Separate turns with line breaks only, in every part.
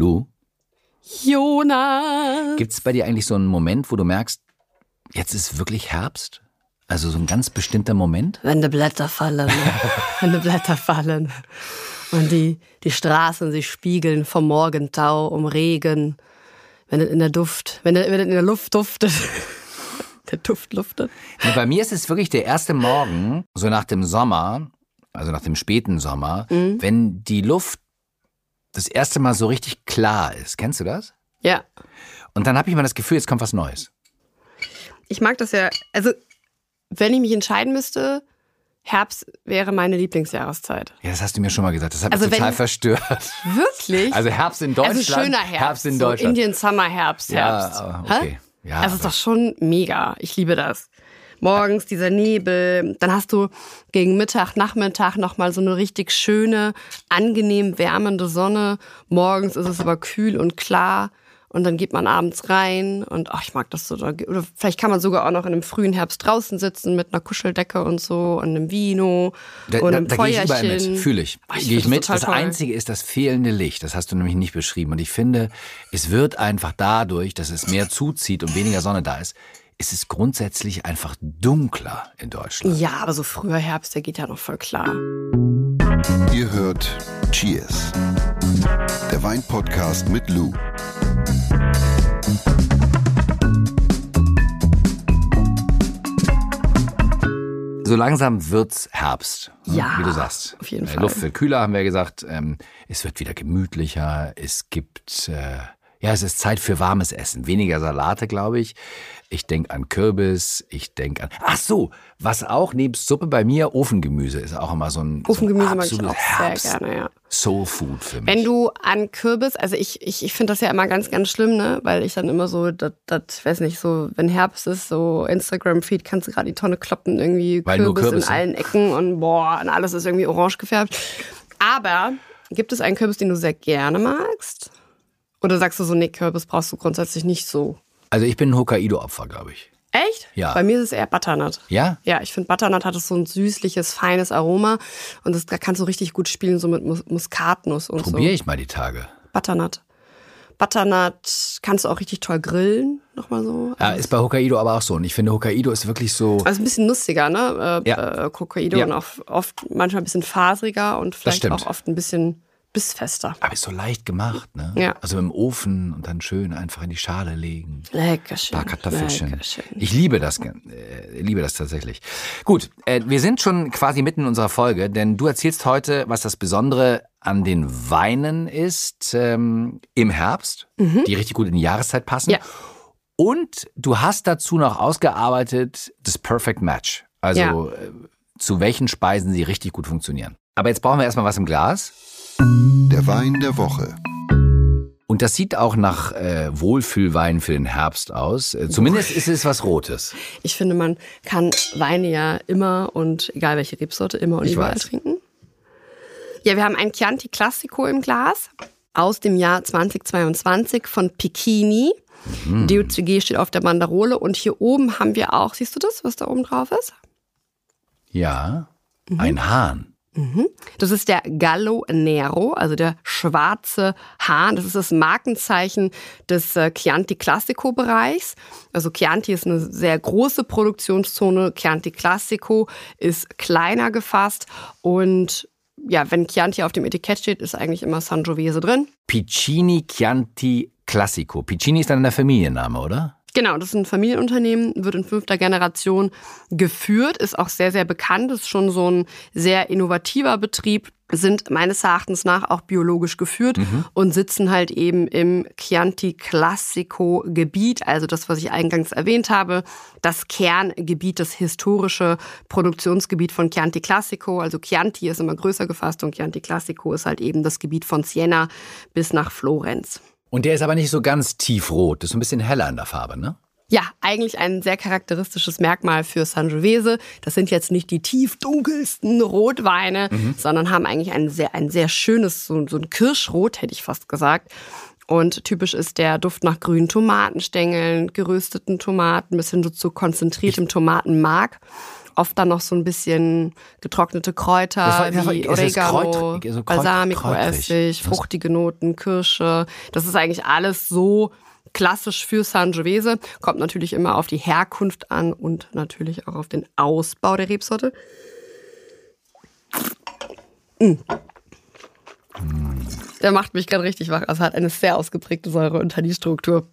Lou?
Jonas!
Gibt es bei dir eigentlich so einen Moment, wo du merkst, jetzt ist wirklich Herbst? Also so ein ganz bestimmter Moment?
Wenn die Blätter fallen. Wenn die Blätter fallen. Und die Straßen sich spiegeln vom Morgentau um Regen. Wenn es in der Luft duftet. Der Duft luftet.
Nee, bei mir ist es wirklich der erste Morgen, so nach dem Sommer, also nach dem späten Sommer, wenn die Luft das erste Mal so richtig klar ist. Kennst du das?
Ja.
Und dann habe ich mal das Gefühl, jetzt kommt was Neues.
Ich mag das ja, also wenn ich mich entscheiden müsste, Herbst wäre meine Lieblingsjahreszeit.
Ja, das hast du mir schon mal gesagt. Das hat mich total verstört.
Wirklich?
Also Herbst in Deutschland.
Also schöner Herbst in Deutschland. So Indian Summer Herbst.
Ja, okay. Ja,
das ist doch schon mega. Ich liebe das. Morgens dieser Nebel, dann hast du gegen Mittag, Nachmittag nochmal so eine richtig schöne, angenehm wärmende Sonne. Morgens ist es aber kühl und klar und dann geht man abends rein und ich mag das so. Oder vielleicht kann man sogar auch noch in einem frühen Herbst draußen sitzen mit einer Kuscheldecke und so und einem Vino und einem Feuerchen. Da gehe ich überall mit,
fühle ich. Gehe ich mit. Das Einzige ist das fehlende Licht, das hast du nämlich nicht beschrieben. Und ich finde, es wird einfach dadurch, dass es mehr zuzieht und weniger Sonne da ist, es ist grundsätzlich einfach dunkler in Deutschland.
Ja, aber so früher Herbst, der geht ja noch voll klar.
Ihr hört Cheers, der Wein-Podcast mit Lou.
So langsam wird's Herbst,
ja,
wie du sagst.
Auf jeden Fall.
Luft wird kühler, haben wir gesagt. Es wird wieder gemütlicher. Es gibt... es ist Zeit für warmes Essen. Weniger Salate, glaube ich. Ich denke an Kürbis, ich denke an... Ach so, was auch nebst Suppe bei mir, Ofengemüse ist auch immer so ein
Ofengemüse mag ich auch
Herbst
sehr gerne, ja.
Soul Food für mich.
Wenn du an Kürbis, also ich finde das ja immer ganz, ganz schlimm, ne? Weil ich dann immer so, weiß nicht, so, wenn Herbst ist, so Instagram-Feed, kannst du gerade die Tonne kloppen, irgendwie
weil
Kürbis in allen Ecken und und alles ist irgendwie orange gefärbt. Aber gibt es einen Kürbis, den du sehr gerne magst? Oder sagst du so, nee, Kürbis brauchst du grundsätzlich nicht so?
Also ich bin ein Hokkaido-Opfer, glaube ich.
Echt?
Ja.
Bei mir ist es eher Butternut.
Ja?
Ja, ich finde Butternut hat so ein süßliches, feines Aroma. Und da kannst du richtig gut spielen, so mit Muskatnuss und so.
Probiere ich mal die Tage.
Butternut kannst du auch richtig toll grillen, nochmal so.
Ja, ist bei Hokkaido aber auch so. Und ich finde, Hokkaido ist wirklich so...
Also ein bisschen nussiger, ne?
Ja.
Hokkaido
Ja.
und auch oft manchmal ein bisschen faseriger und vielleicht
stimmt.
auch oft ein bisschen bissfester.
Aber ist so leicht gemacht, ne?
Ja.
Also im Ofen und dann schön einfach in die Schale legen.
Leckerchen.
Ein paar Kartoffelchen.
Leckerchen.
Ich liebe das tatsächlich. Gut, wir sind schon quasi mitten in unserer Folge, denn du erzählst heute, was das Besondere an den Weinen ist im Herbst, die richtig gut in die Jahreszeit passen.
Ja.
Und du hast dazu noch ausgearbeitet das Perfect Match. Also zu welchen Speisen sie richtig gut funktionieren. Aber jetzt brauchen wir erstmal was im Glas.
Der Wein der Woche.
Und das sieht auch nach Wohlfühlwein für den Herbst aus. Zumindest ist es was Rotes.
Ich finde, man kann Weine ja immer und egal welche Rebsorte, immer und überall trinken. Ja, wir haben ein Chianti Classico im Glas aus dem Jahr 2022 von Picchini. DOCG steht auf der Banderole und hier oben haben wir auch, siehst du das, was da oben drauf ist?
Ja, ein Hahn.
Das ist der Gallo Nero, also der schwarze Hahn. Das ist das Markenzeichen des Chianti Classico Bereichs. Also Chianti ist eine sehr große Produktionszone. Chianti Classico ist kleiner gefasst. Und ja, wenn Chianti auf dem Etikett steht, ist eigentlich immer Sangiovese drin.
Picchini Chianti Classico. Picchini ist dann der Familienname, oder?
Genau, das ist ein Familienunternehmen, wird in 5. Generation geführt, ist auch sehr, sehr bekannt, ist schon so ein sehr innovativer Betrieb, sind meines Erachtens nach auch biologisch geführt und sitzen halt eben im Chianti Classico Gebiet, also das, was ich eingangs erwähnt habe, das Kerngebiet, das historische Produktionsgebiet von Chianti Classico. Also Chianti ist immer größer gefasst und Chianti Classico ist halt eben das Gebiet von Siena bis nach Florenz.
Und der ist aber nicht so ganz tiefrot, das ist ein bisschen heller in der Farbe, ne?
Ja, eigentlich ein sehr charakteristisches Merkmal für Sangiovese. Das sind jetzt nicht die tiefdunkelsten Rotweine, sondern haben eigentlich ein sehr schönes, so ein Kirschrot, hätte ich fast gesagt. Und typisch ist der Duft nach grünen Tomatenstängeln, gerösteten Tomaten, bis hin zu konzentriertem Tomatenmark. Oft dann noch so ein bisschen getrocknete Kräuter wie Oregano, Balsamico-Essig, fruchtige Noten, Kirsche. Das ist eigentlich alles so klassisch für Sangiovese. Kommt natürlich immer auf die Herkunft an und natürlich auch auf den Ausbau der Rebsorte. Der macht mich gerade richtig wach. Also hat eine sehr ausgeprägte Säure- und Tanninstruktur.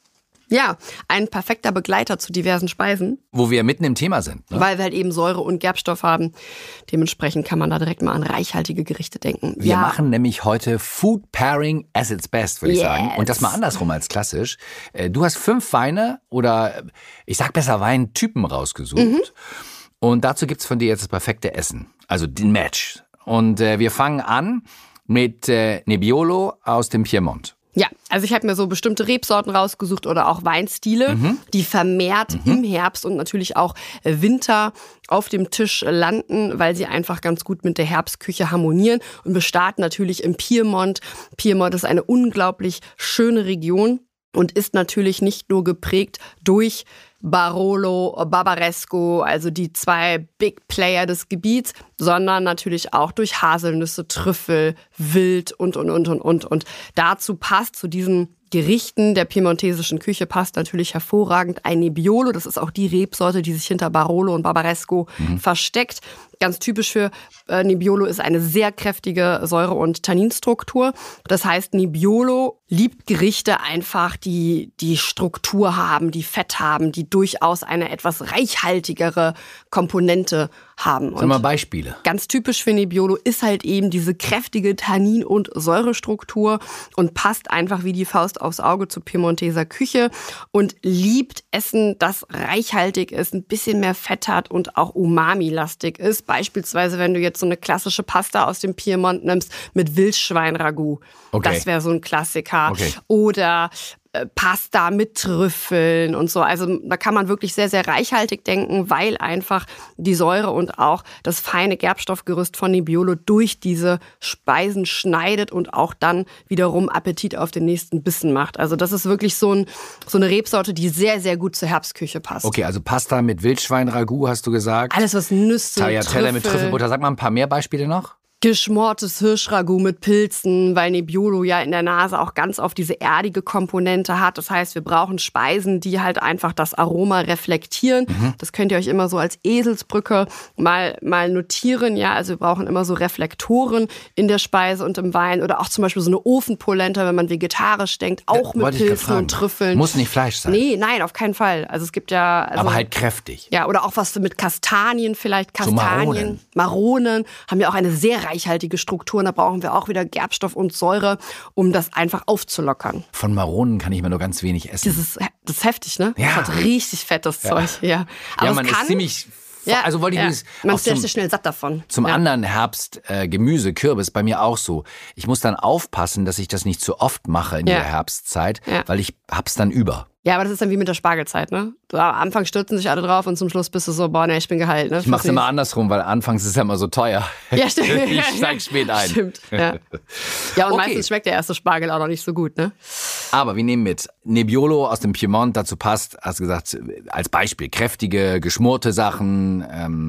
Ja, ein perfekter Begleiter zu diversen Speisen.
Wo wir mitten im Thema sind. Ne?
Weil wir halt eben Säure und Gerbstoff haben. Dementsprechend kann man da direkt mal an reichhaltige Gerichte denken.
Wir machen nämlich heute Food Pairing as its best, würde ich sagen. Und das mal andersrum als klassisch. Du hast 5 Weine oder ich sag besser Weintypen rausgesucht. Und dazu gibt's von dir jetzt das perfekte Essen. Also den Match. Und wir fangen an mit Nebbiolo aus dem Piemont.
Ja, also ich habe mir so bestimmte Rebsorten rausgesucht oder auch Weinstile, die vermehrt im Herbst und natürlich auch Winter auf dem Tisch landen, weil sie einfach ganz gut mit der Herbstküche harmonieren. Und wir starten natürlich im Piemont. Piemont ist eine unglaublich schöne Region und ist natürlich nicht nur geprägt durch Barolo, Barbaresco, also die 2 Big Player des Gebiets, sondern natürlich auch durch Haselnüsse, Trüffel, Wild und. Und dazu passt, zu diesen Gerichten der piemontesischen Küche passt natürlich hervorragend ein Nebbiolo. Das ist auch die Rebsorte, die sich hinter Barolo und Barbaresco versteckt. Ganz typisch für Nebbiolo ist eine sehr kräftige Säure- und Tanninstruktur. Das heißt, Nebbiolo liebt Gerichte einfach, die Struktur haben, die Fett haben, die durchaus eine etwas reichhaltigere Komponente haben.
Sag mal Beispiele.
Ganz typisch für Nebbiolo ist halt eben diese kräftige Tannin- und Säurestruktur und passt einfach wie die Faust aufs Auge zur piemonteser Küche und liebt Essen, das reichhaltig ist, ein bisschen mehr Fett hat und auch umami-lastig ist. Beispielsweise, wenn du jetzt so eine klassische Pasta aus dem Piemont nimmst mit Wildschwein-Ragout.
Okay.
Das wäre so ein Klassiker.
Okay.
Oder Pasta mit Trüffeln und so. Also da kann man wirklich sehr, sehr reichhaltig denken, weil einfach die Säure und auch das feine Gerbstoffgerüst von Nebbiolo durch diese Speisen schneidet und auch dann wiederum Appetit auf den nächsten Bissen macht. Also das ist wirklich so eine Rebsorte, die sehr, sehr gut zur Herbstküche passt.
Okay, also Pasta mit Wildschwein-Ragout, hast du gesagt.
Alles, was Nüsse,
Tagliatelle mit Trüffelbutter. Sag mal ein paar mehr Beispiele noch.
Geschmortes Hirschragout mit Pilzen, weil Nebbiolo ja in der Nase auch ganz oft diese erdige Komponente hat. Das heißt, wir brauchen Speisen, die halt einfach das Aroma reflektieren. Das könnt ihr euch immer so als Eselsbrücke mal notieren. Ja, also wir brauchen immer so Reflektoren in der Speise und im Wein. Oder auch zum Beispiel so eine Ofenpolenta, wenn man vegetarisch denkt, auch mit Pilzen und Trüffeln.
Muss nicht Fleisch sein.
Nee, nein, auf keinen Fall. Also es gibt ja... Also,
aber halt kräftig.
Ja, oder auch was mit Kastanien vielleicht. Kastanien, so Maronen haben ja auch eine sehr reichhaltige Struktur. Und da brauchen wir auch wieder Gerbstoff und Säure, um das einfach aufzulockern.
Von Maronen kann ich mir nur ganz wenig essen.
Das ist heftig, ne?
Ja.
Das hat richtig fettes Zeug. Ja, aber
ja, man ist ziemlich... Ja, also wollte ich
man ist sehr schnell satt davon.
Zum anderen Herbst Gemüse, Kürbis, bei mir auch so. Ich muss dann aufpassen, dass ich das nicht zu oft mache in der Herbstzeit, weil ich hab's dann über.
Ja, aber das ist dann wie mit der Spargelzeit, ne? Am Anfang stürzen sich alle drauf und zum Schluss bist du so, boah, ne, ich bin geheilt, ne?
Ich mach's immer andersrum, weil anfangs ist es ja immer so teuer.
Ja, stimmt.
Ich steig spät ein.
Stimmt, ja. Ja, und meistens schmeckt der erste Spargel auch noch nicht so gut, ne?
Aber wir nehmen mit Nebbiolo aus dem Piemont, dazu passt, hast du gesagt, als Beispiel, kräftige, geschmorte Sachen,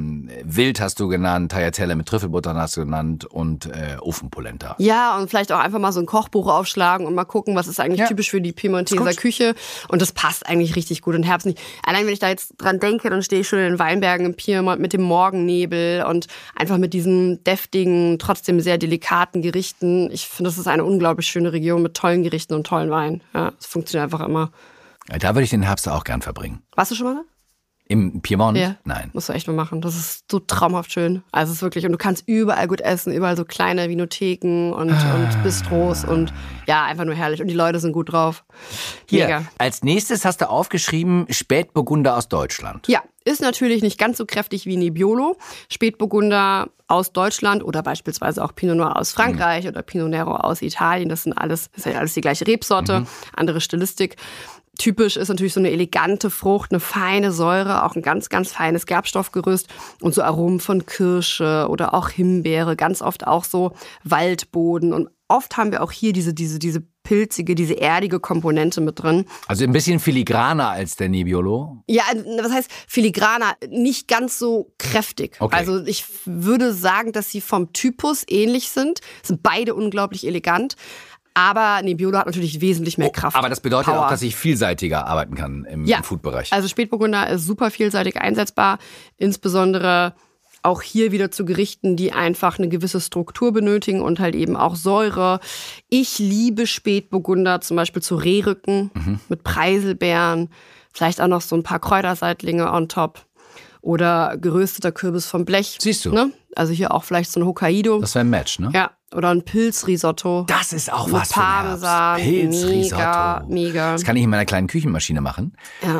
Wild hast du genannt, Tagliatelle mit Trüffelbutter hast du genannt und Ofenpolenta.
Ja, und vielleicht auch einfach mal so ein Kochbuch aufschlagen und mal gucken, was ist eigentlich typisch für die piemonteser Küche. Und das passt eigentlich richtig gut in Herbst nicht. Allein wenn ich da jetzt dran denke, dann stehe ich schon in den Weinbergen im Piemont mit dem Morgennebel und einfach mit diesen deftigen, trotzdem sehr delikaten Gerichten. Ich finde, das ist eine unglaublich schöne Region mit tollen Gerichten und tollen Weinen. Ja, es funktioniert einfach immer.
Ja, da würde ich den Herbst auch gern verbringen.
Warst du schon mal da?
Im Piemont?
Ja.
Nein.
Musst du echt mal machen. Das ist so traumhaft schön. Also es ist wirklich, und du kannst überall gut essen, überall so kleine Vinotheken und Bistros und ja, einfach nur herrlich. Und die Leute sind gut drauf. Mega.
Hier, als nächstes hast du aufgeschrieben, Spätburgunder aus Deutschland.
Ja, ist natürlich nicht ganz so kräftig wie Nebbiolo. Spätburgunder aus Deutschland oder beispielsweise auch Pinot Noir aus Frankreich oder Pinot Nero aus Italien. Das ist ja alles die gleiche Rebsorte, andere Stilistik. Typisch ist natürlich so eine elegante Frucht, eine feine Säure, auch ein ganz, ganz feines Gerbstoffgerüst und so Aromen von Kirsche oder auch Himbeere, ganz oft auch so Waldboden. Und oft haben wir auch hier diese Pilzige, diese erdige Komponente mit drin.
Also ein bisschen filigraner als der Nebbiolo?
Ja, was heißt filigraner? Nicht ganz so kräftig.
Okay.
Also ich würde sagen, dass sie vom Typus ähnlich sind. Sind beide unglaublich elegant. Aber Nebbiolo hat natürlich wesentlich mehr Kraft.
Aber das bedeutet
Power.
auch, dass ich vielseitiger arbeiten kann im Foodbereich.
Also Spätburgunder ist super vielseitig einsetzbar. Insbesondere auch hier wieder zu Gerichten, die einfach eine gewisse Struktur benötigen und halt eben auch Säure. Ich liebe Spätburgunder zum Beispiel zu Rehrücken mit Preiselbeeren. Vielleicht auch noch so ein paar Kräuterseitlinge on top. Oder gerösteter Kürbis vom Blech.
Siehst du.
Ne? Also hier auch vielleicht so ein Hokkaido.
Das wäre ein Match, ne?
Ja, oder ein Pilzrisotto.
Das ist auch
mit
was für
Parmesan.
Pilzrisotto.
Mega.
Das kann ich in meiner kleinen Küchenmaschine machen,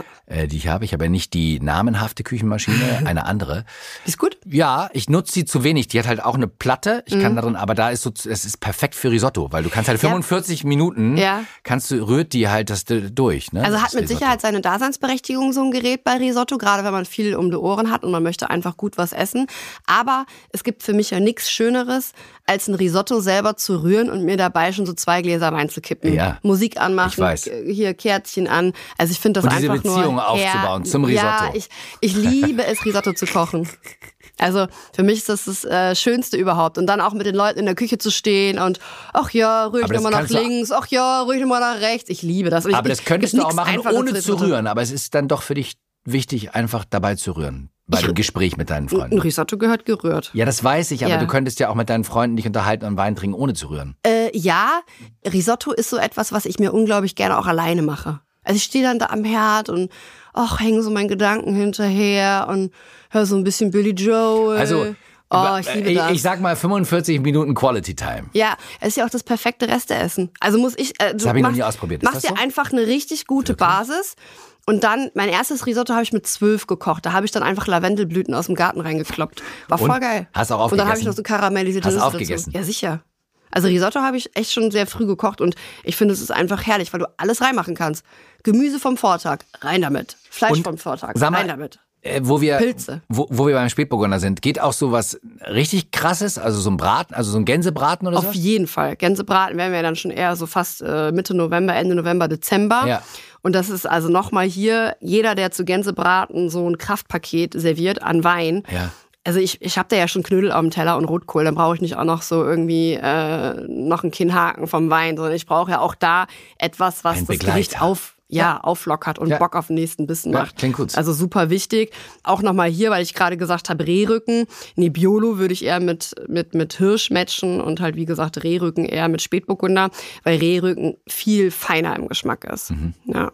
die ich habe. Ich habe ja nicht die namenhafte Küchenmaschine, eine andere.
Ist gut?
Ja, ich nutze sie zu wenig. Die hat halt auch eine Platte. Ich kann darin, aber da ist so, es ist perfekt für Risotto, weil du kannst halt 45 Minuten, rührt die halt das durch. Ne?
Also
das
hat mit
Risotto.
Sicherheit seine Daseinsberechtigung so ein Gerät bei Risotto, gerade wenn man viel um die Ohren hat und man möchte einfach gut was essen. Aber es gibt für mich ja nichts Schöneres, als ein Risotto selber zu rühren und mir dabei schon so 2 Gläser Wein zu kippen.
Ja.
Musik anmachen,
Ich weiß.
Hier Kerzchen an. Also ich finde das
Und diese
einfach
Beziehung
nur
aufzubauen zum Risotto.
Ja, ich liebe es, Risotto zu kochen. Also für mich ist das das Schönste überhaupt. Und dann auch mit den Leuten in der Küche zu stehen und ach ja, rühre ich nochmal nach links, ach ja, rühre ich nochmal nach rechts. Ich liebe das.
Aber das könntest du auch machen, ohne zu
Risotto.
rühren. Aber es ist dann doch für dich wichtig, einfach dabei zu rühren. Bei dem Gespräch mit deinen Freunden.
Ein Risotto gehört gerührt.
Ja, das weiß ich, aber
Ja.
du könntest ja auch mit deinen Freunden dich unterhalten und Wein trinken, ohne zu rühren.
Ja, Risotto ist so etwas, was ich mir unglaublich gerne auch alleine mache. Also ich stehe dann da am Herd und hänge so meinen Gedanken hinterher und höre so ein bisschen Billy Joel.
Also,
ich liebe das.
ich sag mal 45 Minuten Quality Time.
Ja, es ist ja auch das perfekte Resteessen. Also muss ich.
Das habe ich noch nie ausprobiert. Ist
Machst
das
dir
so?
einfach eine richtig gute Basis. Und dann, mein erstes Risotto habe ich mit 12 gekocht. Da habe ich dann einfach Lavendelblüten aus dem Garten reingekloppt. War voll
Und?
geil.
Hast du auch
Und
aufgegessen?
dann habe ich noch so karamellisierte
Hast du
Nüsse
aufgegessen?
dazu. Ja, sicher. Also Risotto habe ich echt schon sehr früh gekocht und ich finde, es ist einfach herrlich, weil du alles reinmachen kannst. Gemüse vom Vortag, rein damit. Fleisch
Und
vom Vortag,
sag mal,
rein damit.
Wo wir
Pilze.
Wo wir beim Spätburgunder sind, geht auch so was richtig Krasses, also so ein Braten, also so ein Gänsebraten oder so?
Auf jeden Fall. Gänsebraten werden wir dann schon eher so fast Mitte November, Ende November, Dezember.
Ja.
Und das ist also nochmal hier, jeder, der zu Gänsebraten so ein Kraftpaket serviert an Wein.
Ja.
Also ich habe da ja schon Knödel auf dem Teller und Rotkohl, dann brauche ich nicht auch noch so irgendwie noch einen Kinnhaken vom Wein, sondern ich brauche ja auch da etwas, was
Ein
das Gericht
Begleiter.
auflockert und
Ja.
Bock auf den nächsten Bissen
Ja,
macht.
klingt gut.
Also super wichtig. Auch nochmal hier, weil ich gerade gesagt habe, Rehrücken. Nebbiolo würde ich eher mit Hirsch matchen und halt wie gesagt Rehrücken eher mit Spätburgunder, weil Rehrücken viel feiner im Geschmack ist. Ja.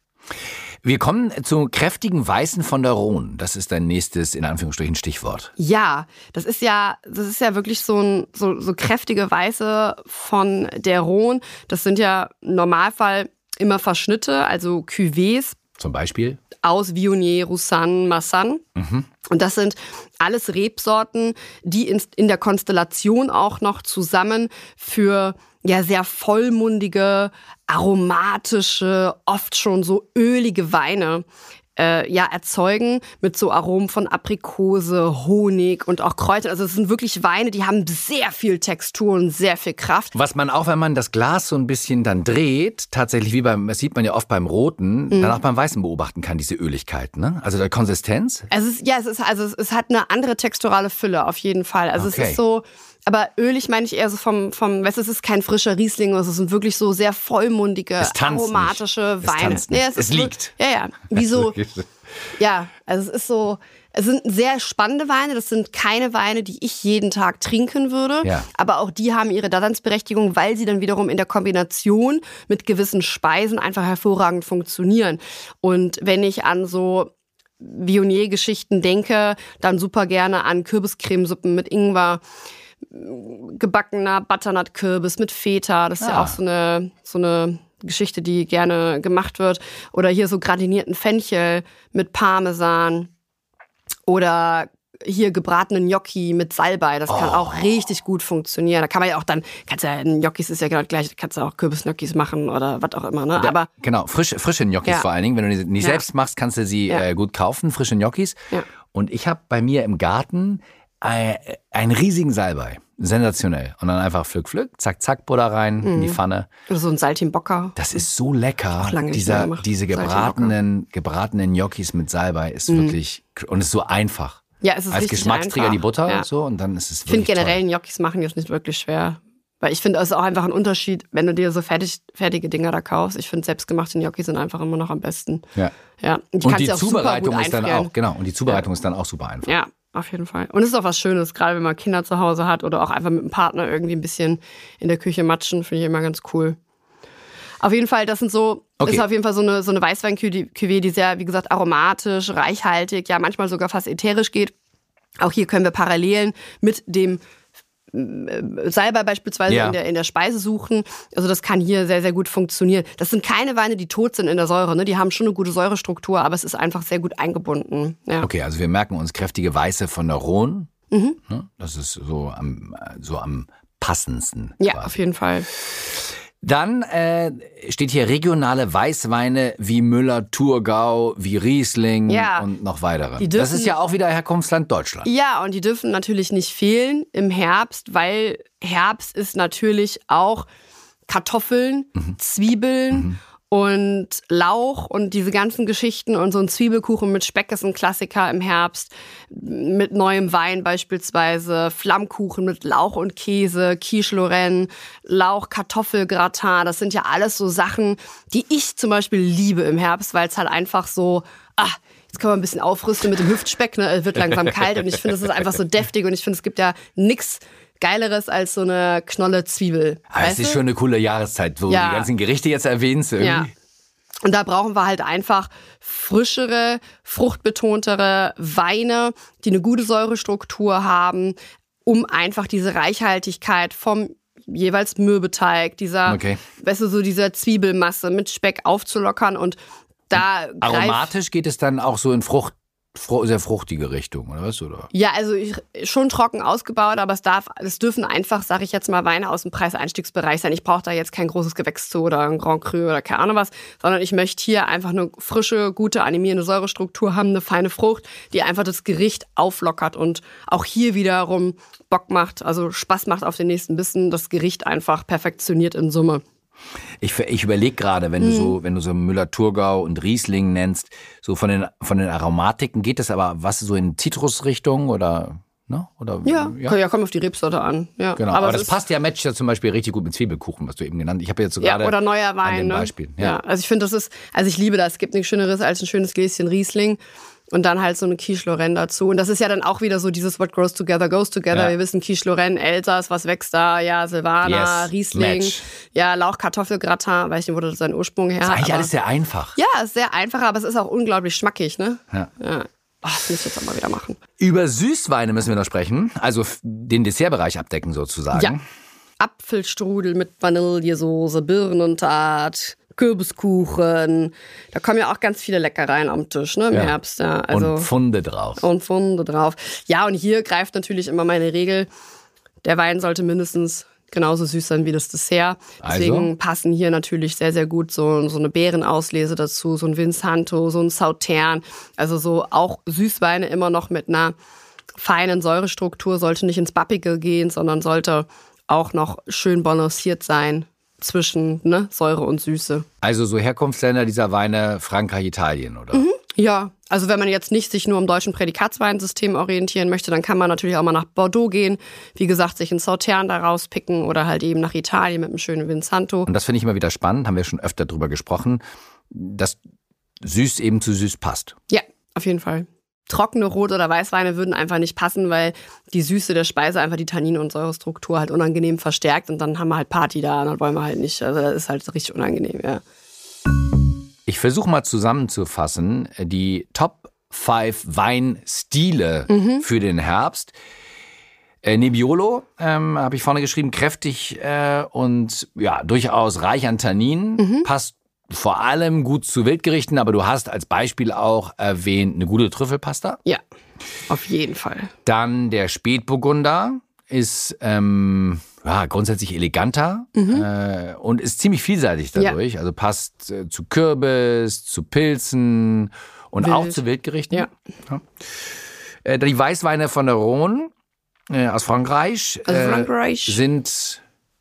Wir kommen zu kräftigen Weißen von der Rhone. Das ist dein nächstes, in Anführungsstrichen, Stichwort.
Ja, das ist ja wirklich so kräftige Weiße von der Rhone. Das sind ja im Normalfall immer Verschnitte, also Cuvées
Zum Beispiel?
aus Viognier, Roussanne, Marsanne. Und das sind alles Rebsorten, die in der Konstellation auch noch zusammen für ja sehr vollmundige, aromatische, oft schon so ölige Weine erzeugen mit so Aromen von Aprikose, Honig und auch Kräutern. Also es sind wirklich Weine, die haben sehr viel Textur und sehr viel Kraft.
Was man auch, wenn man das Glas so ein bisschen dann dreht, tatsächlich das sieht man ja oft beim Roten, dann auch beim Weißen beobachten kann, diese Öligkeit, ne? Also der Konsistenz.
Es hat eine andere texturale Fülle auf jeden Fall. Also
Okay.
es ist so, aber ölig meine ich eher so weißt du, es ist kein frischer Riesling, es sind wirklich so sehr vollmundige,
Es tanzt
aromatische
nicht. Es
Weine.
tanzt nicht. Es liegt.
Ja. Wie so, ja, also es ist so, es sind sehr spannende Weine, das sind keine Weine, die ich jeden Tag trinken würde,
Ja.
aber auch die haben ihre Daseinsberechtigung, weil sie dann wiederum in der Kombination mit gewissen Speisen einfach hervorragend funktionieren. Und wenn ich an so Viognier-Geschichten denke, dann super gerne an Kürbiscremesuppen mit Ingwer, gebackener Butternut-Kürbis mit Feta, das ist ja auch so eine Geschichte, die gerne gemacht wird. Oder hier so gratinierten Fenchel mit Parmesan oder hier gebratenen Gnocchi mit Salbei, das kann auch richtig gut funktionieren. Da kann man ja auch dann, Gnocchis ist ja genau gleich, kannst du auch Kürbis-Gnocchis machen oder was auch immer, ne? Aber
Genau, frische Gnocchis
Ja.
vor allen Dingen. Wenn du die nicht
Ja.
selbst machst, kannst du sie
Ja.
gut kaufen, frische Gnocchis.
Ja.
Und ich habe bei mir im Garten einen riesigen Salbei. Sensationell. Und dann einfach Pflück, zack, zack, Butter rein in die Pfanne.
Oder so ein Saltimbocca.
Das ist so lecker.
Auch lange nicht mehr gemacht.
Diese gebratenen Gnocchis mit Salbei ist wirklich, und ist so einfach.
Ja, es ist
als
richtig
Geschmacksträger
einfach.
die Butter
Ja.
und so und dann ist es
Ich finde
wirklich
generell
toll.
Gnocchis machen jetzt nicht wirklich schwer. Weil ich finde, es ist auch einfach ein Unterschied, wenn du dir so fertige Dinger da kaufst. Ich finde, selbstgemachte Gnocchis sind einfach immer noch am besten.
Ja.
Ja.
Und
kannst
die
du auch super
Zubereitung
gut
ist dann
einfrieren.
auch, genau, und die Zubereitung ist dann auch super einfach.
Ja, auf jeden Fall. Und es ist auch was Schönes, gerade wenn man Kinder zu Hause hat oder auch einfach mit einem Partner irgendwie ein bisschen in der Küche matschen, finde ich immer ganz cool. Auf jeden Fall, das sind so, ist auf jeden Fall so eine Weißwein-Cuvée, die sehr, wie gesagt, aromatisch, reichhaltig, ja manchmal sogar fast ätherisch geht. Auch hier können wir Parallelen mit dem Salbei beispielsweise in der Speise suchen. Also das kann hier sehr, sehr gut funktionieren. Das sind keine Weine, die tot sind in der Säure. Ne? Die haben schon eine gute Säurestruktur, aber es ist einfach sehr gut eingebunden. Ja.
Okay, also wir merken uns kräftige Weiße von der Rhone. Ne? Das ist so am passendsten.
Ja,
quasi.
auf jeden Fall.
Dann steht hier regionale Weißweine wie Müller, Thurgau, wie Riesling und noch weitere. Das ist ja auch wieder Herkunftsland Deutschland.
Ja, und die dürfen natürlich nicht fehlen im Herbst, weil Herbst ist natürlich auch Kartoffeln, Zwiebeln und Lauch und diese ganzen Geschichten. Und so ein Zwiebelkuchen mit Speck ist ein Klassiker im Herbst. Mit neuem Wein beispielsweise. Flammkuchen mit Lauch und Käse, Quiche Lorraine, Lauch, Kartoffelgratin. Das sind ja alles so Sachen, die ich zum Beispiel liebe im Herbst, weil es halt einfach so, jetzt können wir ein bisschen aufrüsten mit dem Hüftspeck. Ne? Es wird langsam kalt und ich finde, es ist einfach so deftig. Und ich finde, es gibt ja nichts Geileres als so eine Knolle Zwiebel.
Aber es ist schon eine coole Jahreszeit, wo du die ganzen Gerichte jetzt erwähnst. Irgendwie.
Ja. Und da brauchen wir halt einfach frischere, fruchtbetontere Weine, die eine gute Säurestruktur haben, um einfach diese Reichhaltigkeit vom jeweils Mürbeteig, dieser Zwiebelmasse mit Speck aufzulockern und da
aromatisch geht es dann auch so in sehr fruchtige Richtung, oder was? Oder?
Ja, also schon trocken ausgebaut, aber es dürfen einfach, sage ich jetzt mal, Weine aus dem Preiseinstiegsbereich sein. Ich brauche da jetzt kein großes Gewächs zu oder ein Grand Cru oder keine Ahnung was, sondern ich möchte hier einfach eine frische, gute, animierende Säurestruktur haben, eine feine Frucht, die einfach das Gericht auflockert und auch hier wiederum Bock macht, also Spaß macht auf den nächsten Bissen, das Gericht einfach perfektioniert in Summe.
Ich überlege gerade, wenn du so Müller-Thurgau und Riesling nennst, so von den Aromatiken geht das aber was so in Zitrusrichtung oder ne? Oder
kommt auf die Rebsorte an. Ja.
Genau, aber das passt ja, matcht ja zum Beispiel richtig gut mit Zwiebelkuchen, was du eben genannt hast. Ich habe jetzt so gerade
oder neuer Wein,
an dem
ne?
Beispiel.
Ja, also ich finde, ich liebe das. Es gibt nichts Schöneres als ein schönes Gläschen Riesling. Und dann halt so eine Quiche Lorraine dazu. Und das ist ja dann auch wieder so dieses What grows together goes together. Ja. Wir wissen, Quiche Lorraine, Elsass, was wächst da? Ja, Silvaner, Riesling.
Match.
Ja, Lauch, Kartoffelgratin. Weiß nicht, wo das seinen Ursprung her hat.
Das ist eigentlich alles sehr einfach.
Ja, ist sehr einfach, aber es ist auch unglaublich schmackig, ne?
Ja.
Das muss ich jetzt auch mal wieder machen.
Über Süßweine müssen wir noch sprechen. Also den Dessertbereich abdecken sozusagen.
Ja. Apfelstrudel mit Vanillesoße, Birnentart, Kürbiskuchen. Da kommen ja auch ganz viele Leckereien am Tisch, ne, im Herbst. Ja. Also,
und Pfunde drauf.
Ja, und hier greift natürlich immer meine Regel, der Wein sollte mindestens genauso süß sein wie das Dessert. Deswegen passen hier natürlich sehr, sehr gut so eine Beerenauslese dazu, so ein Vinsanto, so ein Sautern. Also so auch Süßweine immer noch mit einer feinen Säurestruktur, sollte nicht ins Bappige gehen, sondern sollte auch noch schön balanciert sein zwischen Säure und Süße.
Also so Herkunftsländer dieser Weine, Frankreich, Italien, oder?
Ja, also wenn man jetzt nicht sich nur am deutschen Prädikatsweinsystem orientieren möchte, dann kann man natürlich auch mal nach Bordeaux gehen. Wie gesagt, sich einen Sautern da rauspicken oder halt eben nach Italien mit einem schönen Vinsanto.
Und das finde ich immer wieder spannend, haben wir schon öfter drüber gesprochen, dass süß eben zu süß passt.
Ja, auf jeden Fall. Trockene Rot- oder Weißweine würden einfach nicht passen, weil die Süße der Speise einfach die Tannin- und Säurestruktur halt unangenehm verstärkt und dann haben wir halt Party da und dann wollen wir halt nicht. Also das ist halt richtig unangenehm, ja.
Ich versuche mal zusammenzufassen, die Top 5 Weinstile für den Herbst. Nebbiolo habe ich vorne geschrieben, kräftig und ja durchaus reich an Tannin, passt vor allem gut zu Wildgerichten, aber du hast als Beispiel auch erwähnt eine gute Trüffelpasta.
Ja, auf jeden Fall.
Dann der Spätburgunder ist grundsätzlich eleganter und ist ziemlich vielseitig dadurch. Ja. Also passt zu Kürbis, zu Pilzen und auch zu Wildgerichten.
Ja.
Die Weißweine von der Rhone aus Frankreich. Sind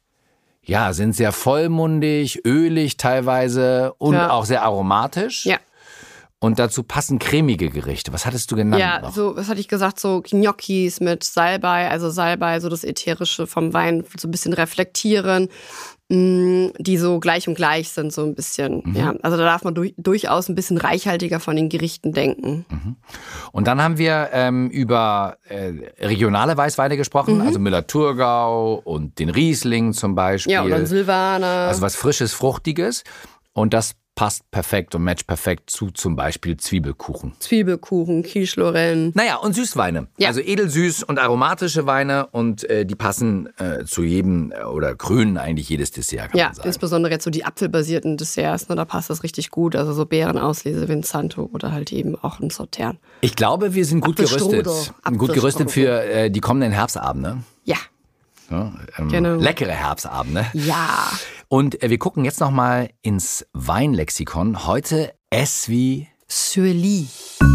sehr vollmundig, ölig teilweise und auch sehr aromatisch.
Ja.
Und dazu passen cremige Gerichte. Was hattest du genannt?
Ja, so, was hatte ich gesagt? So Gnocchis mit Salbei, also Salbei, so das Ätherische vom Wein, so ein bisschen reflektieren, die so gleich und gleich sind, so ein bisschen. Ja, also da darf man durchaus ein bisschen reichhaltiger von den Gerichten denken.
Und dann haben wir über regionale Weißweine gesprochen, also Müller-Thurgau und den Riesling zum Beispiel.
Ja, oder Silvaner.
Also was Frisches, Fruchtiges. Und das passt perfekt und matcht perfekt zu zum Beispiel Zwiebelkuchen.
Quiche Lorraine.
Naja, und Süßweine. Ja. Also edelsüß und aromatische Weine und die passen zu jedem oder krönen eigentlich jedes Dessert, kann man sagen.
Insbesondere jetzt so die apfelbasierten Desserts, ne, da passt das richtig gut. Also so Beerenauslese, Vinsanto oder halt eben auch ein Sautern.
Ich glaube, wir sind gut gerüstet für die kommenden Herbstabende.
Ja.
Genau. Leckere Herbstabende.
Ja.
Und wir gucken jetzt nochmal ins Weinlexikon. Heute S wie
Sur-Lie.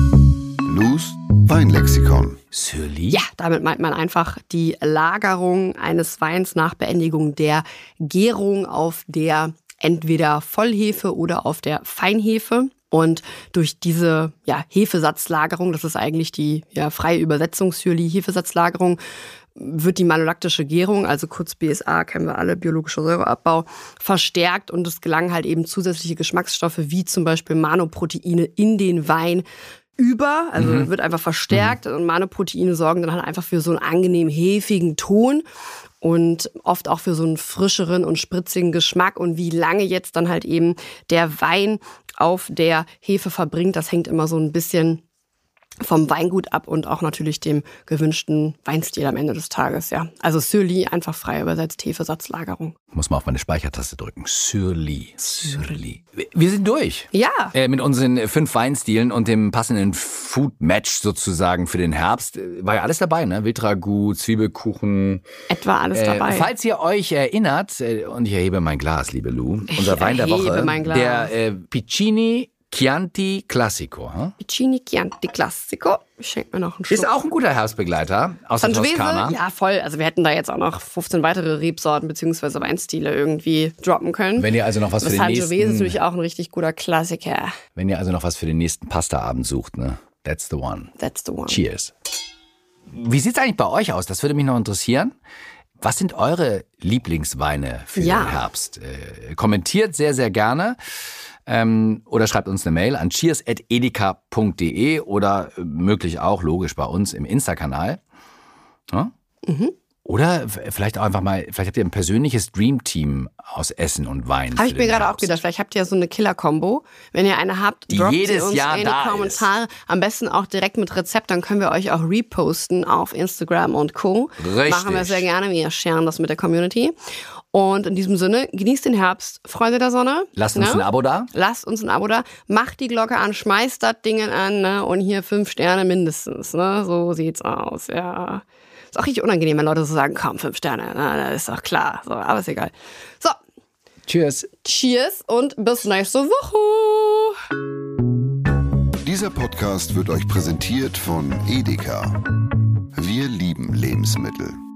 Lus Weinlexikon.
Sur-Lie?
Ja, damit meint man einfach die Lagerung eines Weins nach Beendigung der Gärung auf der entweder Vollhefe oder auf der Feinhefe. Und durch diese Hefesatzlagerung, das ist eigentlich die freie Übersetzung Sur-Lie, Hefesatzlagerung, wird die malolaktische Gärung, also kurz BSA, kennen wir alle, biologischer Säureabbau, verstärkt und es gelangen halt eben zusätzliche Geschmacksstoffe wie zum Beispiel Manoproteine in den Wein über, also wird einfach verstärkt und Manoproteine sorgen dann halt einfach für so einen angenehm hefigen Ton und oft auch für so einen frischeren und spritzigen Geschmack und wie lange jetzt dann halt eben der Wein auf der Hefe verbringt, das hängt immer so ein bisschen vom Weingut ab und auch natürlich dem gewünschten Weinstil am Ende des Tages, ja. Also Sur-Lie, einfach frei übersetzt, Hefesatzlagerung.
Muss man auf meine Speichertaste drücken. Sur-Lie. Sur-Lie. Wir sind durch.
Ja.
Mit unseren 5 Weinstilen und dem passenden Food-Match sozusagen für den Herbst. War ja alles dabei, ne? Wildragout, Zwiebelkuchen.
Etwa alles dabei.
Falls ihr euch erinnert, und ich erhebe mein Glas, liebe Lou, unser Wein der Woche, der Piccini Chianti Classico.
Piccini Chianti Classico. Ich schenke mir noch einen Schluck.
Ist auch ein guter Herbstbegleiter aus der Toskana.
Ja, voll. Also wir hätten da jetzt auch noch 15 weitere Rebsorten bzw. Weinstile irgendwie droppen können.
Wenn ihr also noch was für den nächsten...
Sangiovese ist natürlich auch ein richtig guter Klassiker.
Wenn ihr also noch was für den nächsten Pastaabend sucht, ne? That's the one.
That's the one.
Cheers. Wie sieht's eigentlich bei euch aus? Das würde mich noch interessieren. Was sind eure Lieblingsweine für den Herbst? Kommentiert sehr, sehr gerne. Oder schreibt uns eine Mail an cheers@edeka.de oder möglich auch, logisch, bei uns im Insta-Kanal. Ja? Oder vielleicht auch einfach mal, vielleicht habt ihr ein persönliches Dreamteam aus Essen und Wein.
Habe ich mir gerade auch gedacht, vielleicht habt ihr ja so eine Killer-Kombo. Wenn ihr eine habt, droppt sie uns in die Kommentare. Am besten auch direkt mit Rezept, dann können wir euch auch reposten auf Instagram und Co.
Richtig.
Machen wir sehr gerne, wir sharen das mit der Community. Und in diesem Sinne, genießt den Herbst, Freunde der Sonne.
Lasst uns ein Abo da.
Lasst uns ein Abo da. Macht die Glocke an, schmeißt das Ding an, ne? Und hier 5 Sterne mindestens, ne? So sieht's aus, ja. Ist auch richtig unangenehm, wenn Leute so sagen, komm, 5 Sterne, ne? Das ist doch klar, so, aber ist egal. So.
Cheers.
Cheers und bis nächste Woche.
Dieser Podcast wird euch präsentiert von Edeka. Wir lieben Lebensmittel.